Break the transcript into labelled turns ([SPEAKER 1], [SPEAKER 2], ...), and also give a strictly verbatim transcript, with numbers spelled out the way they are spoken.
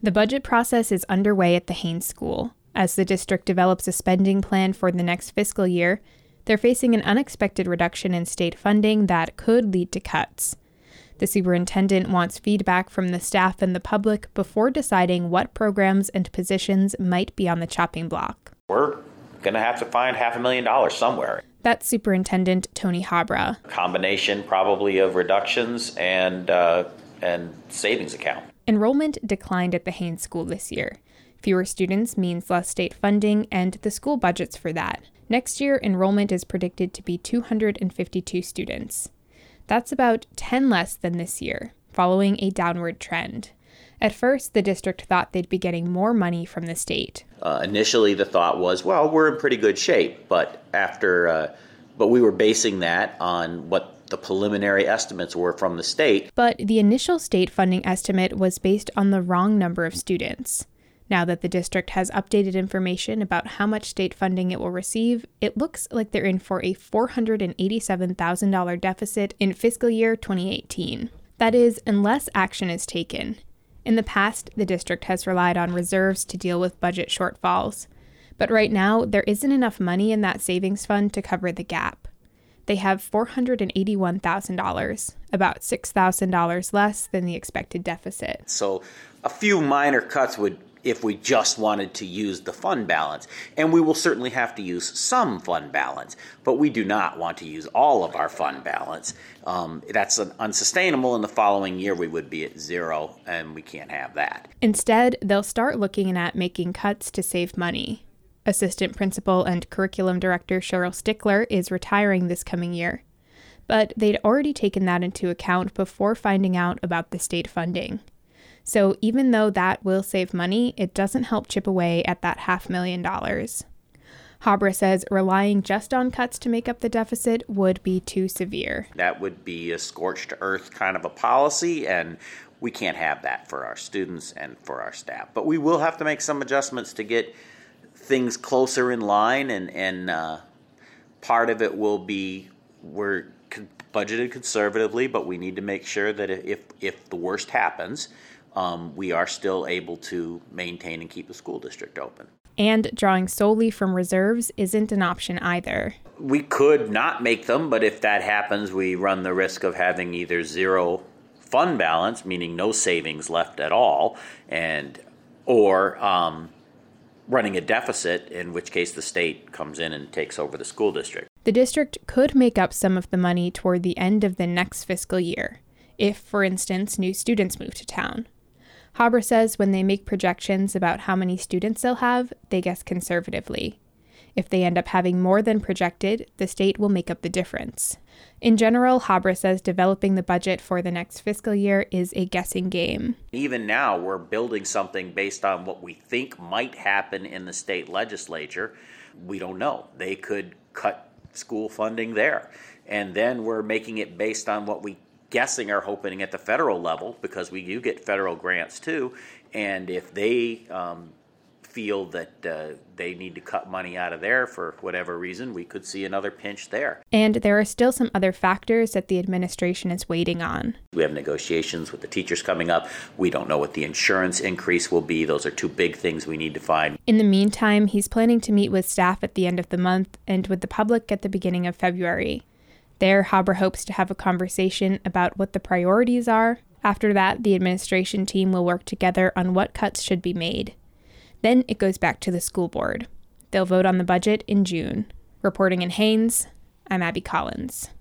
[SPEAKER 1] The budget process is underway at the Haines School. As the district develops a spending plan for the next fiscal year, they're facing an unexpected reduction in state funding that could lead to cuts. The superintendent wants feedback from the staff and the public before deciding what programs and positions might be on the chopping block.
[SPEAKER 2] We're going to have to find half a million dollars somewhere.
[SPEAKER 1] That's Superintendent Tony Habra.
[SPEAKER 2] Combination probably of reductions and uh, and savings account.
[SPEAKER 1] Enrollment declined at the Haines School this year. Fewer students means less state funding, and the school budgets for that. Next year, enrollment is predicted to be two hundred fifty-two students. That's about ten less than this year, following a downward trend. At first, the district thought they'd be getting more money from the state.
[SPEAKER 2] Uh, initially, the thought was, well, we're in pretty good shape, but after, uh, but we were basing that on what the preliminary estimates were from the state.
[SPEAKER 1] But the initial state funding estimate was based on the wrong number of students. Now that the district has updated information about how much state funding it will receive, it looks like they're in for a four hundred eighty-seven thousand dollars deficit in fiscal year twenty eighteen. That is, unless action is taken. In the past, the district has relied on reserves to deal with budget shortfalls. But right now, there isn't enough money in that savings fund to cover the gap. They have four hundred eighty-one thousand dollars, about six thousand dollars less than the expected deficit.
[SPEAKER 2] So a few minor cuts would, if we just wanted to use the fund balance. And we will certainly have to use some fund balance, but we do not want to use all of our fund balance. Um, that's unsustainable. In the following year, we would be at zero, and we can't have that.
[SPEAKER 1] Instead, they'll start looking at making cuts to save money. Assistant Principal and Curriculum Director Cheryl Stickler is retiring this coming year. But they'd already taken that into account before finding out about the state funding. So even though that will save money, it doesn't help chip away at that half million dollars. Habra says relying just on cuts to make up the deficit would be too severe.
[SPEAKER 2] That would be a scorched earth kind of a policy, and we can't have that for our students and for our staff. But we will have to make some adjustments to get things closer in line, and, and uh, part of it will be we're budgeted conservatively, but we need to make sure that if if the worst happens, Um, we are still able to maintain and keep the school district open.
[SPEAKER 1] And drawing solely from reserves isn't an option either.
[SPEAKER 2] We could not make them, but if that happens, we run the risk of having either zero fund balance, meaning no savings left at all, and or um, running a deficit, in which case the state comes in and takes over the school district.
[SPEAKER 1] The district could make up some of the money toward the end of the next fiscal year, if, for instance, new students move to town. Habra says when they make projections about how many students they'll have, they guess conservatively. If they end up having more than projected, the state will make up the difference. In general, Habra says developing the budget for the next fiscal year is a guessing game.
[SPEAKER 2] Even now, we're building something based on what we think might happen in the state legislature. We don't know. They could cut school funding there. And then we're making it based on what we guessing are hoping at the federal level, because we do get federal grants too, and if they um, feel that uh, they need to cut money out of there for whatever reason, we could see another pinch there.
[SPEAKER 1] And there are still some other factors that the administration is waiting on.
[SPEAKER 2] We have negotiations with the teachers coming up. We don't know what the insurance increase will be. Those are two big things we need to find.
[SPEAKER 1] In the meantime, he's planning to meet with staff at the end of the month and with the public at the beginning of February. There, Habra hopes to have a conversation about what the priorities are. After that, the administration team will work together on what cuts should be made. Then it goes back to the school board. They'll vote on the budget in June. Reporting in Haines, I'm Abby Collins.